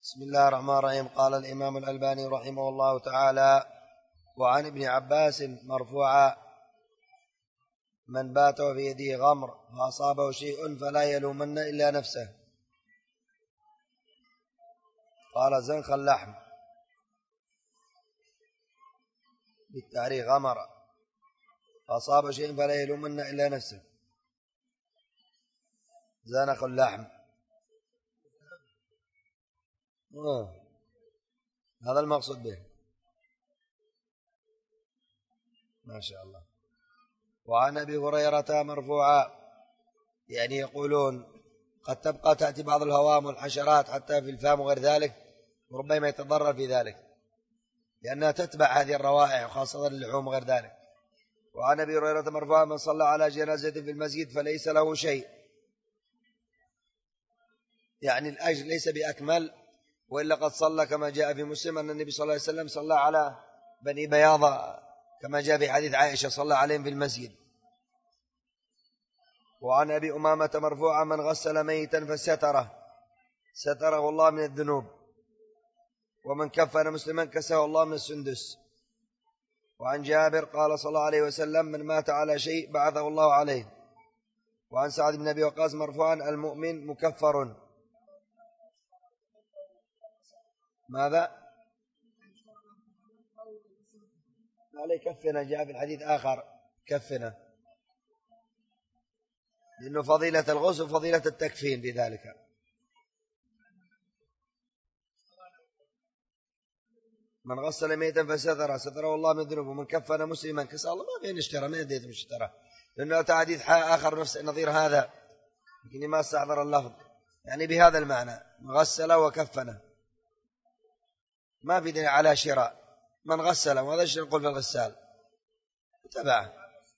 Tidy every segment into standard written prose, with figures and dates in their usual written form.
بسم الله الرحمن الرحيم. قال الإمام الألباني رحمه الله تعالى: وعن ابن عباس مرفوعا: من بات وفي يده غمر فأصابه شيء فلا يلومن إلا نفسه. قال زنخ اللحم بالتعريف غمر فأصابه شيء فلا يلومن إلا نفسه. زنخ اللحم هذا المقصود به، ما شاء الله. وعن أبي هريرة مرفوعا، يعني يقولون قد تبقى تأتي بعض الهوام والحشرات حتى في الفم وغير ذلك، وربما يتضرر في ذلك لأنها تتبع هذه الروائح وخاصة اللحوم وغير ذلك. وعن أبي هريرة مرفوعا: من صلى على جنازة في المسجد فليس له شيء، يعني الأجر ليس بأكمل، وإلا قد صلى كما جاء في مسلم أن النبي صلى الله عليه وسلم صلى على بني بياضة كما جاء في حديث عائشة صلى عليهم في المسجد. وعن أبي أمامة مرفوعا: من غسل ميتا فستره الله من الذنوب، ومن كفن مسلما كساه الله من السندس. وعن جابر قال صلى الله عليه وسلم: من مات على شيء بعثه الله عليه. وعن سعد بن أبي وقاص مرفوعا: المؤمن مكفر. ماذا؟ عليه كفنا، جاء في الحديث آخر كفنا، لأنه فضيلة الغسل وفضيلة التكفين في ذلك. من غسل ميتا فستره الله من ذنوبه، ومن كفن مسلما كساه الله. ما بين اشترى، ما يديت اشترى، لأنه أتى حديث آخر نفس نظير هذا لكني ما استحضر اللفظ، يعني بهذا المعنى غسل وكفنه، ما في دليل على شراء. من غسل، وهذا الشيء نقول في الغسال تبعه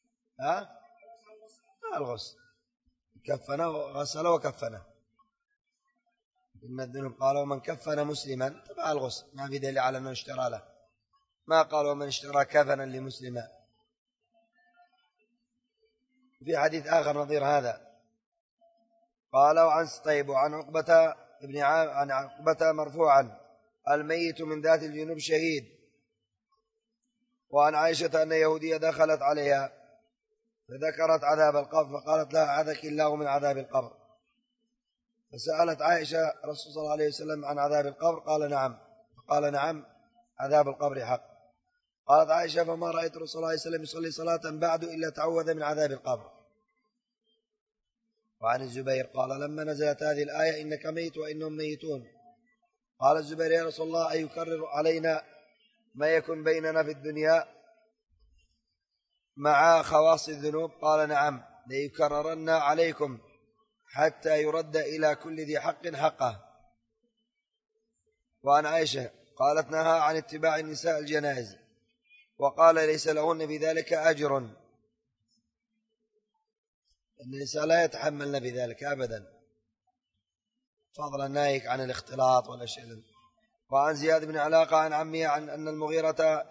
الغسل كفنه غسل وكفنه من الذنوب. قال: ومن كفن مسلما تبع الغسل، ما في دليل على من اشترى له، ما قال ومن اشترى كفنا لمسلما. في حديث آخر نظير هذا قال: وعن طيب وعن عقبة ابن عن عقبة مرفوعا: الميت من ذات الجنوب شهيد. وعن عائشة أن يهودية دخلت عليها فذكرت عذاب القبر، فقالت لها: أعاذك الله من عذاب القبر. فسألت عائشة رسول الله عليه وسلم عن عذاب القبر، قال: نعم. فقال: نعم، عذاب القبر حق. قالت عائشة: فما رأيت رسول الله عليه وسلم يصلي صلاة بعد إلا تعوذ من عذاب القبر. وعن الزبير قال: لما نزلت هذه الآية إنك ميت وإنهم ميتون، قال الزبير: يا رسول الله أيكرر علينا ما يكون بيننا في الدنيا مع خواص الذنوب؟ قال: نعم، ليكررن عليكم حتى يرد إلى كل ذي حق حقه. وعن عائشة قالت: نهى عن اتباع النساء الجنائز، وقال: ليس لهن في ذلك أجر. النساء لا يتحملن بذلك أبدا، فضلا ناهيك عن الاختلاط والأشياء. وعن زياد بن علاقة عن عمه عن أن المغيرة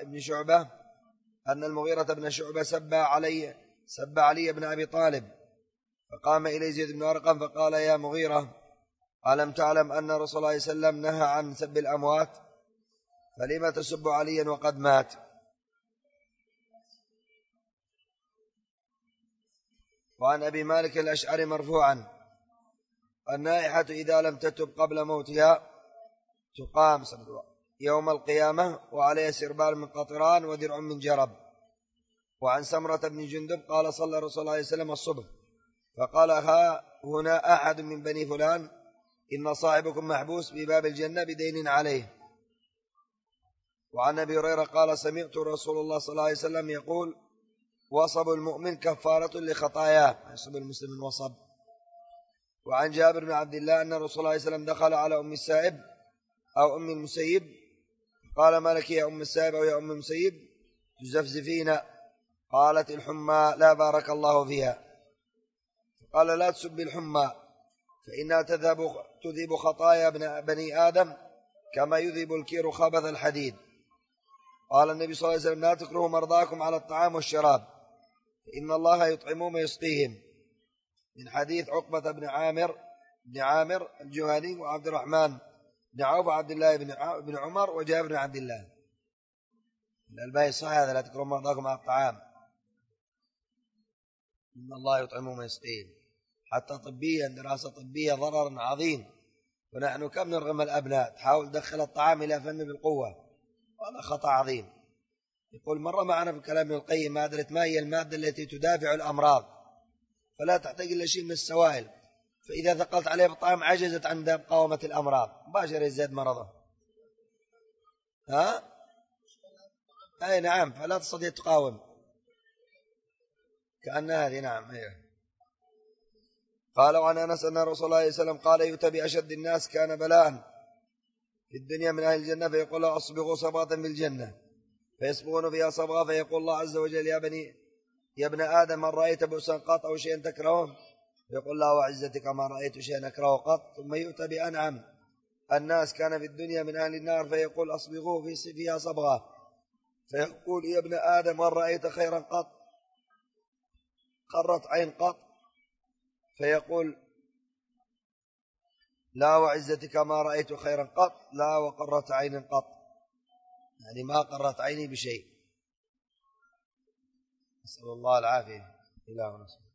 بن شعبة سب علي بن أبي طالب، فقام إليه زيد بن أرقم فقال: يا مغيرة، ألم تعلم أن رسول الله صلى الله عليه وسلم نهى عن سب الأموات؟ فلما تسب عليا وقد مات؟ وعن أبي مالك الأشعري مرفوعا: النائحة إذا لم تتب قبل موتها تقام يوم القيامة وعليها سربال من قطران ودرع من جرب. وعن سمرة بن جندب قال: صلى رسول الله عليه وسلم الصبح فقال: ها هنا أحد من بني فلان، إن صاحبكم محبوس بباب الجنة بدين عليه. وعن أبي هريرة قال: سمعت رسول الله صلى الله عليه وسلم يقول: وصب المؤمن كفارة لخطاياه. يصب المسلم الوصب. وعن جابر بن عبد الله أن رسول الله صلى الله عليه وسلم دخل على أم السائب أو أم المسيب، قال: ما لك يا أم السائب أو يا أم المسيب تزفزفين؟ قالت: الحمى، لا بارك الله فيها. قال: لا تسب الحمى، فإنها تذهب خطايا بني آدم كما يذهب الكير خبث الحديد. قال النبي صلى الله عليه وسلم: لا تكرهوا مرضاكم على الطعام والشراب، فإن الله يطعمهم ويسقيهم. من حديث عقبة بن عامر الجهني وعبد الرحمن بن عوف وعبد الله بن عمر وجابر بن عبد الله. الباقي صحيح هذا: لا تكرهوا مرضاكم على الطعام إن الله يطعمهم ويسقيهم. حتى طبيا، دراسة طبية، ضرر عظيم. ونحن كم نرغم الأبناء تحاول تدخل الطعام إلى فمه بالقوة، وهذا خطأ عظيم. يقول مرة معنا في كلام ابن القيم: ما أدرت ما هي المادة التي تدافع الأمراض، فلا تحتاج إلا شيء من السوائل، فإذا ثقلت عليه بالطعام عجزت عن مقاومة الأمراض، مباشرة يزداد مرضه. ها؟ أي نعم، فلا تستطيع تقاوم. كأن هذه نعم. أيه. قال وعن أنس أن رسول الله صلى الله عليه وسلم قال: يؤتى بأشد الناس كان بلاء في الدنيا من أهل الجنة، فيقول له: أصبغوا صبغة بالجنة، فيصبغون فيها صبغة، فيقول الله عز وجل: يا ابن آدم، من رأيت بؤسا قط أو شيئا تكرهه؟ يقول الله: وعزتك ما رأيت شيئا أكره قط. ثم يؤتى بأنعم الناس كان في الدنيا من أهل النار، فيقول: أصبغوا فيها صبغة، فيقول: يا ابن آدم، من رأيت خيرا قط؟ قرت عين قط؟ فيقول: لا، وعزتك ما رأيت خيرا قط، لا وقرت عين قط، يعني ما قرت عيني بشيء. نسأل الله العافية. إله ونسأل.